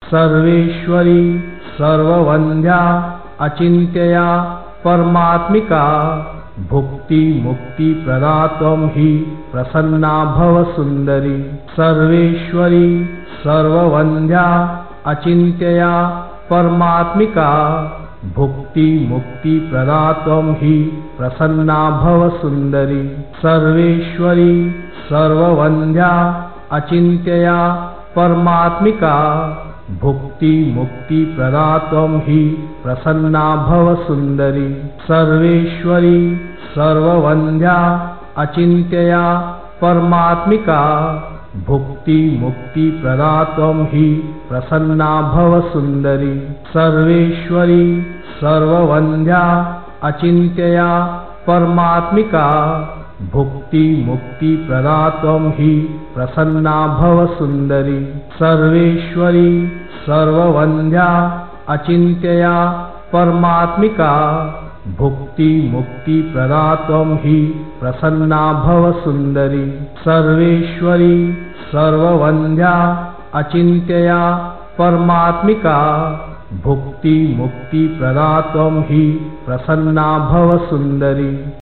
सर्वेश्वरी सर्ववन्द्या अचिन्त्या परमात्मिका भुक्ति मुक्ति प्रदात्वं हि प्रसन्ना भव सुंदरी। सर्वेश्वरी सर्ववन्द्या अचिन्त्या परमात्मिका भुक्ति मुक्ति प्रदात्वं हि प्रसन्ना भव सुंदरी। सर्वेश्वरी सर्ववन्द्या अचिन्त्या परमात्मिका भुक्ति मुक्ति प्रदात्वं हि प्रसन्ना भव सुंदरी। सर्वेश्वरी सर्ववन्द्या अचिन्त्या परमात्मिका भुक्ति मुक्ति प्रदात्वं हि प्रसन्ना भव सुंदरी। सर्वेश्वरी सर्ववन्द्या अचिन्त्या परमात्मिका भुक्ति मुक्ति प्रदात्वं हि प्रसन्ना भव सुंदरी। सर्वेश्वरी सर्ववन्द्या अचिन्त्या परमात्मिका भुक्ति मुक्ति प्रदात्वं हि प्रसन्ना भव सुंदरी। सर्वेश्वरी सर्ववन्द्या अचिन्त्या परमात्मिका भुक्ति मुक्ति प्रदात्वं हि प्रसन्ना भव सुंदरी।